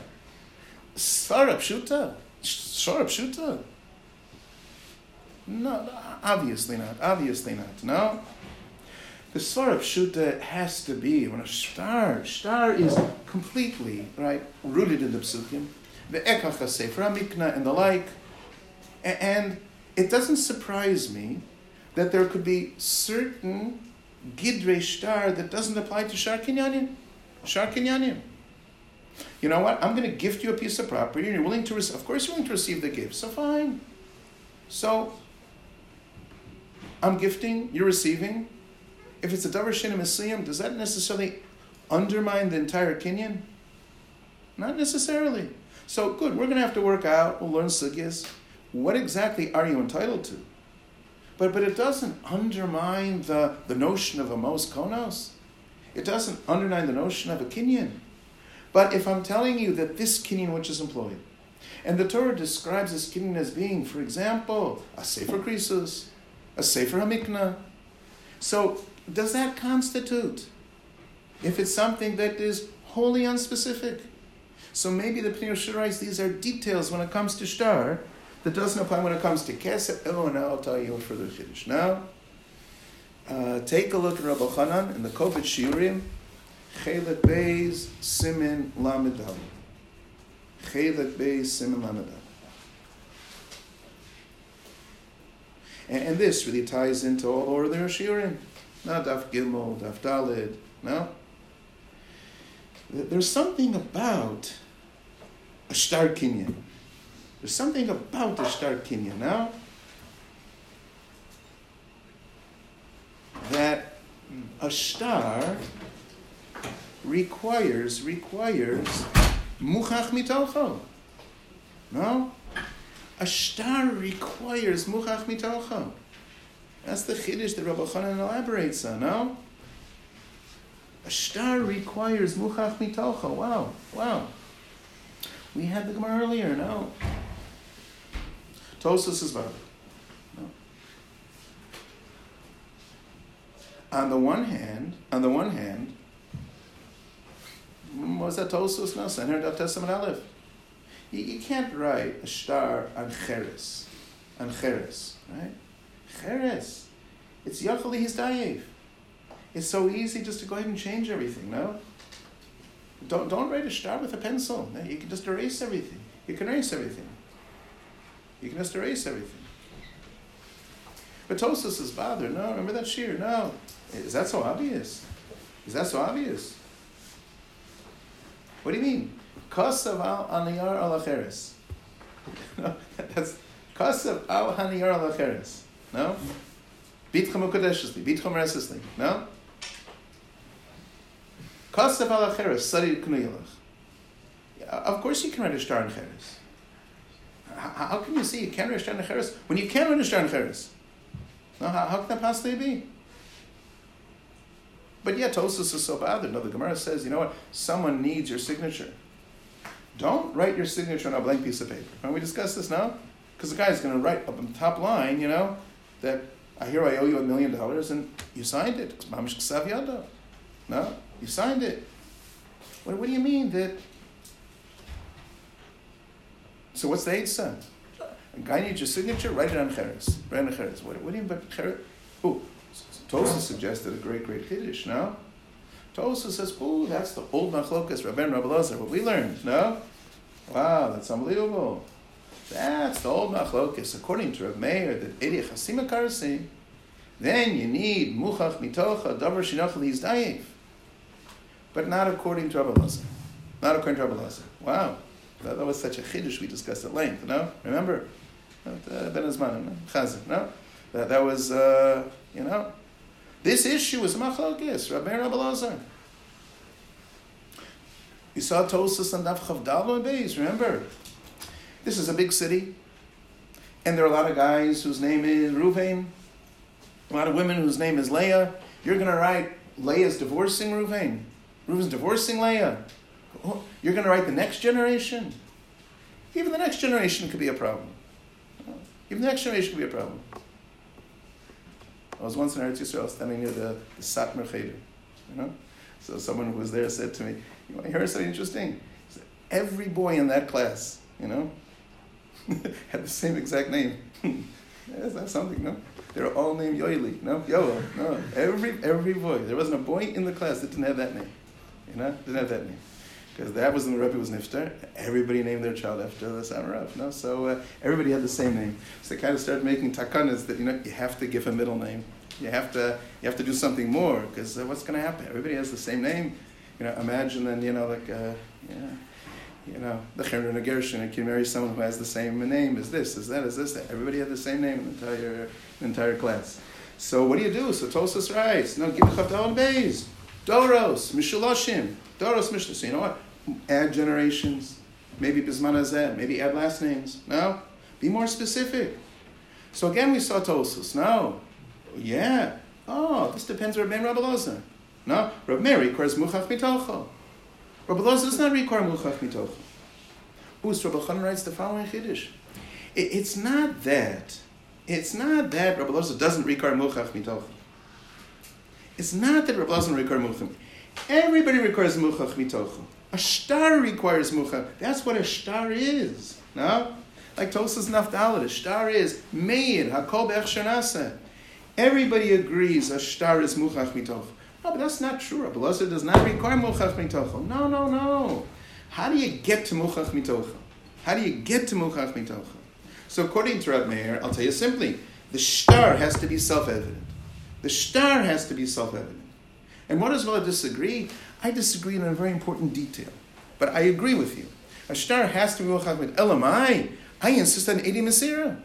Speaker 1: Pshuta. No, obviously not. No? The Svara Pshuta has to be when a shtar is completely, right, rooted in the Psukim, the Ekach HaSefer HaMikna and the like, and it doesn't surprise me that there could be certain Gidrei shtar that doesn't apply to Shar Kinyanim. You know what? I'm going to gift you a piece of property, and you're willing to of course you're willing to receive the gift, so fine. So, I'm gifting, you're receiving. If it's a davar she'eino mesuyam, does that necessarily undermine the entire kinyan? Not necessarily. So good, we're going to have to work out, we'll learn sugyas. What exactly are you entitled to? But it doesn't undermine the notion of a mos konos. It doesn't undermine the notion of a kinyan. But if I'm telling you that this kinyan which is employed, and the Torah describes this kinyan as being, for example, a sefer krisus, a sefer hamikna, so does that constitute, if it's something that is wholly unspecific? So maybe the Pnei Yehoshua writes these are details when it comes to shtar that doesn't apply when it comes to kesef. Oh, now I'll tell you a further chiddush. Now, take a look at Rabbi Chanan in the Kovet Shiurim, Chelet Beis Simin Lamed Daled. Chelet Beis Simin Lamed Daled. And this really ties into all earlier Shiurim. Not Daf Gimel, Daf Daled, no? There's something about a shtar kinyan. There's something about a shtar kinyan, now, that a shtar requires muchach mitocho. No? A shtar requires muchach mitocho. That's the chiddush that Rabbi Chanan elaborates on, no? A shtar requires muchach mitocho. Wow. We had the Gemara earlier, no? Tosfos is valid. No. On the one hand, what's that Tosfos now? Sanher Daf Testament Aleph. You can't write a shtar on cheres, right? Cheres. It's Yachali His Dayev. It's so easy just to go ahead and change everything, no? Don't write a shtar with a pencil. No, you can just erase everything. You can just erase everything. But Tosfos is bothered. No, remember that shir? No. Is that so obvious? What do you mean? Kasav al haniyar al acheres. No, that's Kasav al haniyar al acheres. No? Bitchem ukadeshesli. Bitchem resesli. No? Kasav al acheres. Sari kunuyelach. Of course you can write a shtar in cheres. How can you say you can't write a shtar in cheres when you can write a shtar in cheres? No, how can that possibly be? But yet, Tosfos is so bothered. No, the Gemara says, you know what? Someone needs your signature. Don't write your signature on a blank piece of paper. Can we discuss this now? Because the guy's going to write up on the top line, you know, that I hear I owe you $1 million, and you signed it. It's mamish ksav yado. No, you signed it. What do you mean that So what's the Eitzah? A guy needs your signature, write it on Cheres. Write it on Cheres. What do you mean by Cheres? Oh, Tosfos suggested a great Chiddush, no? Tosfos says, oh, that's the old Machlokas, Rabbeinu and Rabbi Elazar, what we learned, no? Wow, that's unbelievable. That's the old Machlokas. According to Rav Meir, that Edi Chasima Karsi, then you need Muchach Mitocha, Davar Shinach Lizdayif. But not according to Rabbi Elazar. Not according to Rabbi Elazar. Wow. That was such a Chiddush we discussed at length, no? Remember? Ben Azman, Chazan, no? That was, this issue was Machlokes, Rabbi Meir, Rabbi Elazar. You saw Tosfos and Daf Chavdalo and Beis, remember? This is a big city, and there are a lot of guys whose name is Ruvain, a lot of women whose name is Leah. You're going to write Leah's divorcing Ruvain. Reuven's divorcing Leah. Oh, you're going to write the next generation. Even the next generation could be a problem. Even the next generation could be a problem. I was once in Eretz Yisrael standing near the Satmar Cheder, So someone who was there said to me, you want to hear something interesting? He said, every boy in that class, had the same exact name. Is that something, no? They were all named Yoeli, no? Yoel, no. Every boy. There wasn't a boy in the class that didn't have that name. Didn't have that name. Because that was when the Rebbe was Niftar. Everybody named their child after the Samarav, no? So everybody had the same name. So they kind of started making takanas that, you have to give a middle name. You have to do something more, because what's going to happen? Everybody has the same name. Imagine then, the Cherner and Gershon can marry someone who has the same name as this, as that, as this, that. Everybody had the same name in the entire class. So what do you do? So Tosfos writes, no, give Chavdal and Beis, Doros, Mishulashim, Doros, Mishulashim. So you know what? Add generations, maybe Bisman Hazeh, maybe add last names. No? Be more specific. So again we saw Tosfos. No. Yeah. Oh, this depends on Rabbi Meir, Rabbi Elazar. No? Rabbi Meir requires Muchach Mitocha. Rabbi Elazar does not require Muchach Mitocha. Rabbi Elchanan writes the following Chiddush. It's not that Rabbi Elazar doesn't require Muchach Mitocha. It's not that Rabbi Elazar requires Muchach. Everybody requires Muchach Mitocha. A star requires Muchach. That's what a star is. No? Like Tosfos Naftalit, a star is Meir, Hakol Be'ech Shanaseh. Everybody agrees a star is Muchach Mitocha. No, but that's not true. Rabbi Elazar does not require Muchach Mitocha. No. How do you get to Muchach Mitocha? So according to Rabbi Meir, I'll tell you simply, the star has to be self-evident. And what does Rabbi disagree? I disagree in a very important detail. But I agree with you. A star has to be Muchach Mitocha. Elamai, I insist on Edi Masira.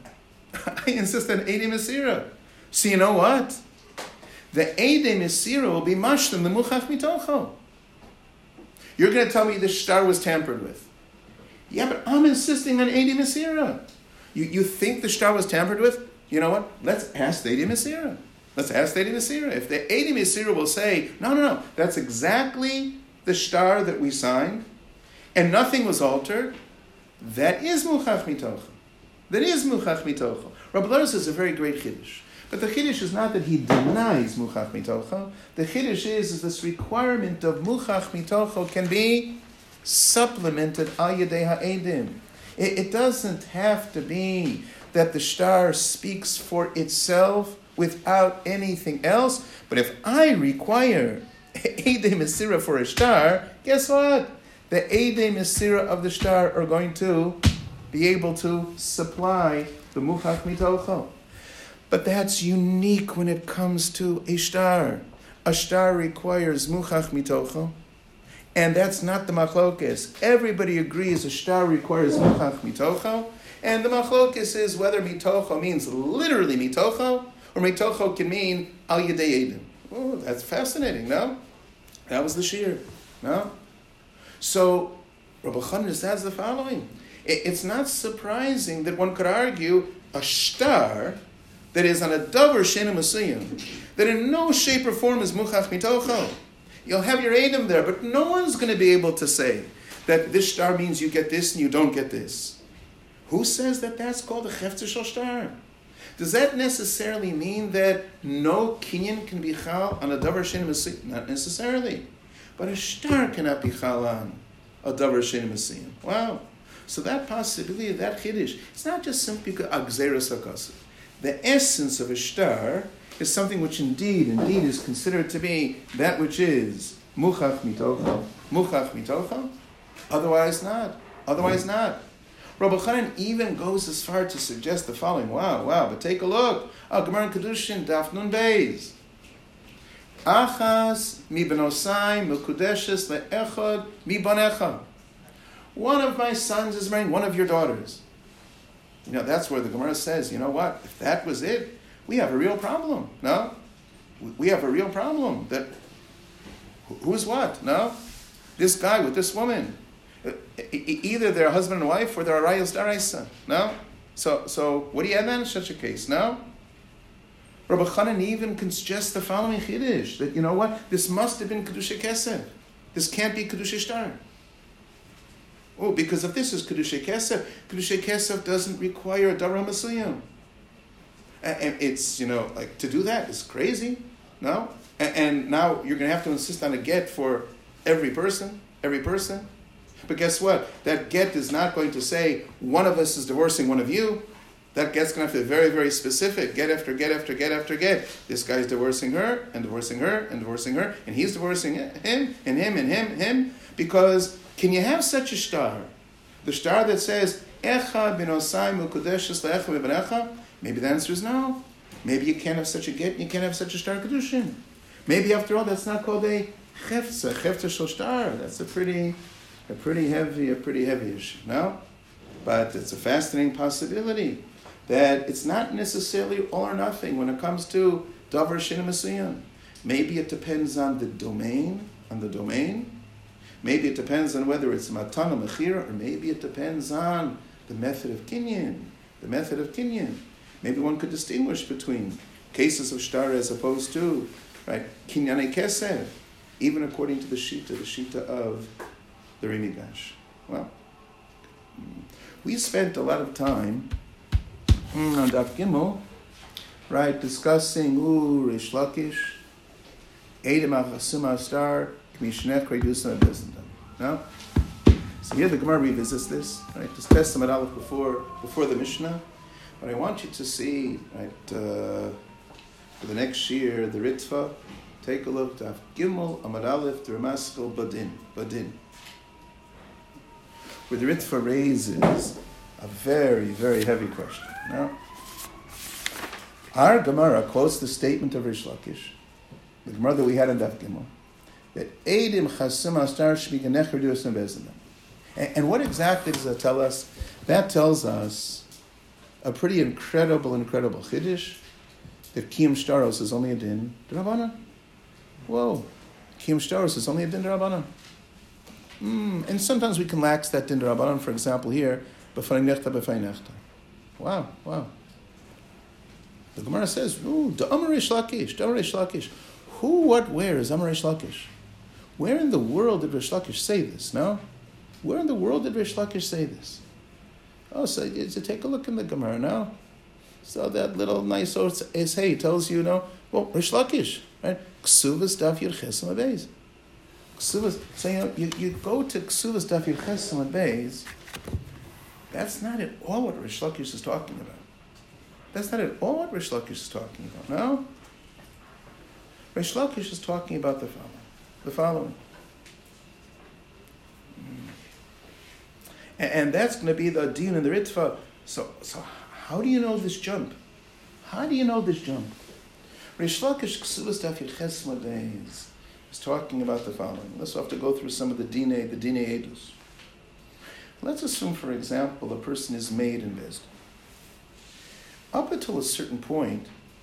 Speaker 1: So you know what? The Eidei Mesira will be mashlim the Muchach Mitocha. You're going to tell me the star was tampered with. Yeah, but I'm insisting on Eidei Mesira. You think the star was tampered with? You know what? Let's ask the Eidei Mesira. If the Eidei Mesira will say, no, that's exactly the star that we signed, and nothing was altered, that is Muchach Mitocha. Rabbi Elazar is a very great Chiddush. But the Chiddush is not that he denies Muchach Mitocha. The Chiddush is this requirement of Muchach Mitocha can be supplemented al Yedei Ha'edim. It doesn't have to be that the star speaks for itself without anything else. But if I require Eidei Mesira for a star, guess what? The Eidei Mesira of the star are going to be able to supply the Muchach Mitocha. But that's unique when it comes to a star. A star requires Muchach Mitocha, and that's not the Machlokes. Everybody agrees a star requires Muchach Mitocha, and the Machlokes is whether Mitocha means literally Mitocha, or Mitocha can mean Al Yedei Edim. Oh, that's fascinating, no? That was the shir, no? So, Rabbi Elchanan says the following. It's not surprising that one could argue a star that is on a davar she'eino masuyim, that in no shape or form is Muchach Mitocha. You'll have your Edom there, but no one's going to be able to say that this star means you get this and you don't get this. Who says that that's called a Hefzer Shel Star? Does that necessarily mean that no kinyan can be chal on a davar she'eino masuyim? Not necessarily. But a star cannot be chal on a davar she'eino masuyim. Wow. So that possibility, that chiddush, it's not just simply agzeres hakasef. The essence of a shtar is something which indeed is considered to be that which is muchach mitocha. Otherwise not. Rabbi Chanan even goes as far to suggest the following. Wow, but take a look. Gemara Kedushin, Daf Nun Beis. Achas mi benosai mekudeshes le'echad mi banecha. One of my sons is marrying one of your daughters. That's where the Gemara says, you know what? If that was it, we have a real problem. No? We have a real problem. That who's what? No? This guy with this woman. Either they're husband and wife or they're arayos daraisa. No? So what do you have then in such a case? No? Rabbi Chanan even can suggest the following chiddush, that, you know what? This must have been Kedusha Kesef. This can't be Kedusha Shtar. Oh, because if this is Kedusha Kesef doesn't require a Davar Masuyim. And it's, to do that is crazy. No? And now you're going to have to insist on a get for every person. But guess what? That get is not going to say one of us is divorcing one of you. That get's going to have to be very, very specific. Get after get after get after get. This guy's divorcing her and divorcing her and divorcing her, and he's divorcing him and him and him and him. Because can you have such a shtar? The shtar that says Echa binosai mukudeshes le'echa v'benecha? Maybe the answer is no. Maybe you can't have such a get and you can't have such a shtar kedushin. Maybe after all that's not called a chefta shel shtar. That's a pretty heavy issue. No? But it's a fascinating possibility that it's not necessarily all or nothing when it comes to davar shina masiyam. Maybe it depends on the domain. Maybe it depends on whether it's matana mechira, or maybe it depends on the method of kinyan. Maybe one could distinguish between cases of shtar as opposed to kinyane kesef, even according to the shita of the Rimigash. Well, we spent a lot of time on Daf Gimel, discussing Rish Lakish, Edom Achasum Astar, Kmishnech Kredusa Bezendam. No? So here the Gemara revisits this, This Testament Aleph before the Mishnah. But I want you to see, for the next year, the Ritva, take a look, Daf Gimel, Amad Aleph, the Ramaskel, Badin. Where the Ritva raises a very, very heavy question. Now, our Gemara quotes the statement of Rish Lakish, the Gemara that we had in Daf Gimel, that Eidim Chasum Astar Shmiganech Reducing Bezindam. And what exactly does that tell us? That tells us a pretty incredible chiddush, that Kiyum Shtaros is only a din d'Rabbanan. Whoa, Kiyum Shtaros is only a din d'Rabbanan. And sometimes we can lax that din d'Rabbanan, for example here, b'fnei nechta. Wow. The Gemara says, D'amar Rish Lakish. Who, what, where is Amar Rish Lakish? Where in the world did Rish Lakish say this, no? Where in the world did Rish Lakish say this? Oh, so you take a look in the Gemara now. So that little nice essay tells you, Rish Lakish, right? Ksuvas daf yud chesam abeis. Ksuvas, so you go to Ksuvas daf yud chesam abeis. That's not at all what Rish Lakish is talking about. No? Rish Lakish is talking about the following. And that's going to be the din and the ritva. So how do you know this jump? Rish Lakish Ksuvas daf yud chesam abeis is talking about the following. Let's have to go through some of the dinei edus. Let's assume, for example, a person is made in Bezdin. Up until a certain point,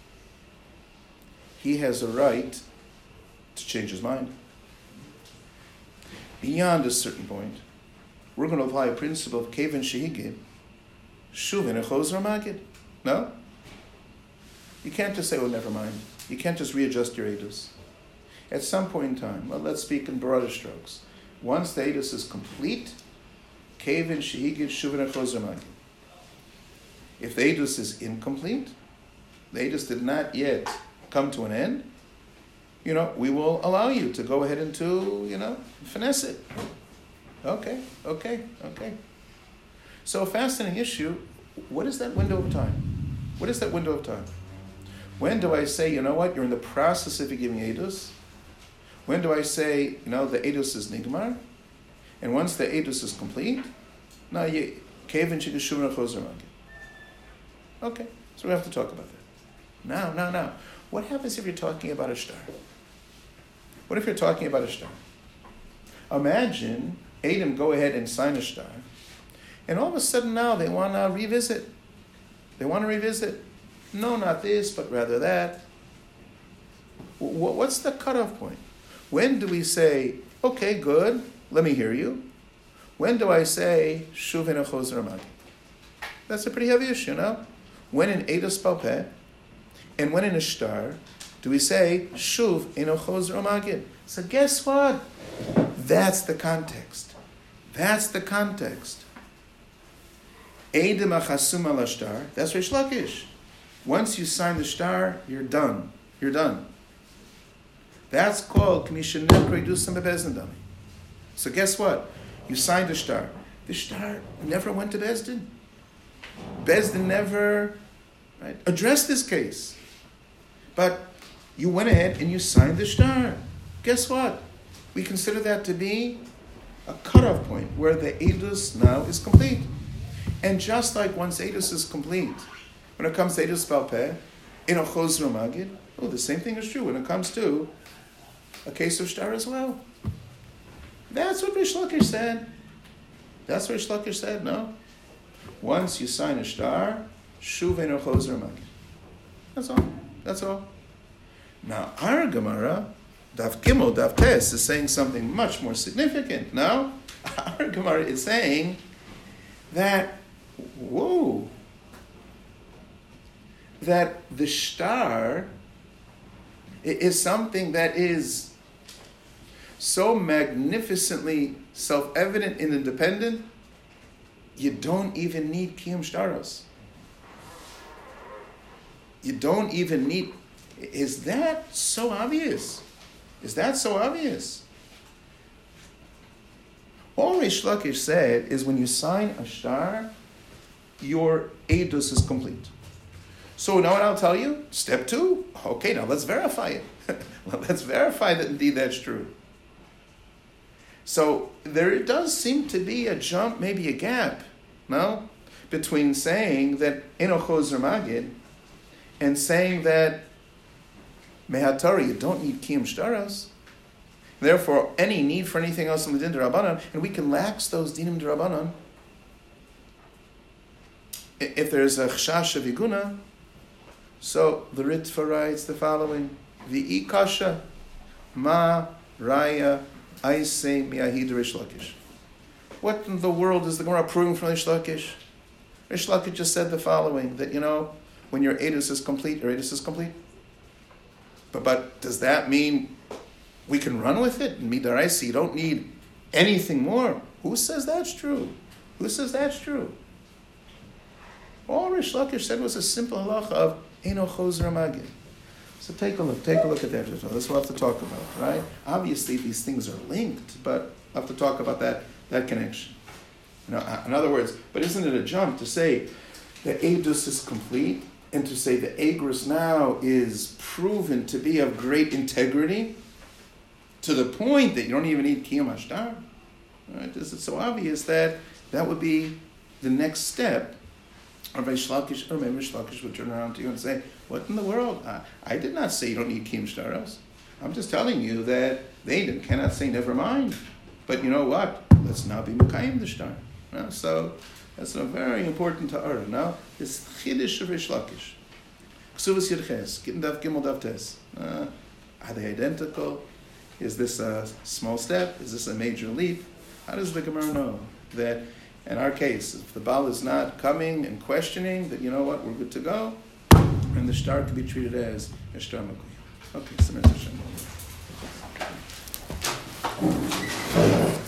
Speaker 1: he has a right to change his mind. Beyond a certain point, we're going to apply a principle of Kevin Shehigid, Shuvin Echos Ramagid. No? You can't just say, never mind. You can't just readjust your edus. At some point in time, let's speak in broader strokes. Once the edus is complete, Kevin Shehigid Shuvin Echos Ramagid. If the edus is incomplete, the edus did not yet come to an end, we will allow you to go ahead and to, finesse it. Okay. So a fascinating issue, what is that window of time? What is that window of time? When do I say, you know what, you're in the process of giving edus? When do I say, you know, the edus is nigmar? And once the edus is complete, now you kevin shigashum chozer magid. Okay, so we have to talk about that. Now. What happens if you're talking about a shtar? What if you're talking about a shtar? Imagine Adam go ahead and sign a shtar, and all of a sudden now they want to revisit. They want to revisit. No, not this, but rather that. What's the cutoff point? When do we say, okay, good, let me hear you? When do I say, shuv ena chozer magid? That's a pretty heavy issue, no? When in edus balpeh, and when in a shtar, do we say, shuv ena chozer magid? So guess what? That's the context. That's the context. Edim achasum ala shtar, that's Reish Lakish. Once you sign the shtar, you're done. You're done. That's called K'misha Nekra Yidusam Bebezdin Dami. So guess what? You signed the shtar. The shtar never went to Bezdin. Bezdin never addressed this case. But you went ahead and you signed the shtar. Guess what? We consider that to be a cutoff point where the edus now is complete. And just like once edus is complete, when it comes to edus balpeh, in a chozer magid, the same thing is true when it comes to a case of shtar as well. That's what Reish Lakish said. That's what Reish Lakish said, no? Once you sign a shtar, shuv ena chozer magid. That's all. That's all. Now, our Gemara, Daf Gimel, Daf Tes, is saying something much more significant. Now, our Gemara is saying that, that the shtar is something that is so magnificently self-evident and independent, you don't even need kiyum shtaros. You don't even need... Is that so obvious? Is that so obvious? All Reish Lakish said is when you sign a shtar, your edus is complete. So now what I'll tell you? Step 2. Okay, now let's verify it. Let's verify that indeed that's true. So there does seem to be a jump, maybe a gap, no? Between saying that eno chozer magid and saying that mehatari, you don't need kiyum shtaros. Therefore, any need for anything else in the din d'Rabbanan, and we can lax those dinim d'Rabbanan if there's a chashash of iguna. So the Ritva writes the following: V'i kasha ma raya aisei mi'ahid Reish Lakish. What in the world is the Gemara proving from Reish Lakish? Reish Lakish just said the following: that when your edus is complete, your edus is complete. But does that mean we can run with it? Midaraisi, you don't need anything more. Who says that's true? Who says that's true? All Reish Lakish said was a simple halacha of eno chozer magid. So take a look at that. That's what we'll have to talk about, right? Obviously, these things are linked, but we'll have to talk about that connection. In other words, but isn't it a jump to say the edus is complete and to say the egrus now is proven to be of great integrity to the point that you don't even need kiyum hashtar? Right? This is so obvious that would be the next step. Or Reish Lakish, or maybe Reish Lakish would turn around to you and say, what in the world? I did not say you don't need kiyum shtaros. I'm just telling you that they cannot say never mind. But you know what? Let's not be mekayim the shtar. So that's a very important ta'ara. Now, this chiddush of Reish Lakish. Ksuvas Yirches, Gittin Daf Gimel Daf Tes. Are they identical? Is this a small step? Is this a major leap? How does the Gemara know that in our case, if the Baal is not coming and questioning, that you know what, we're good to go, and the shtar can be treated as a shtar makuya. Okay, so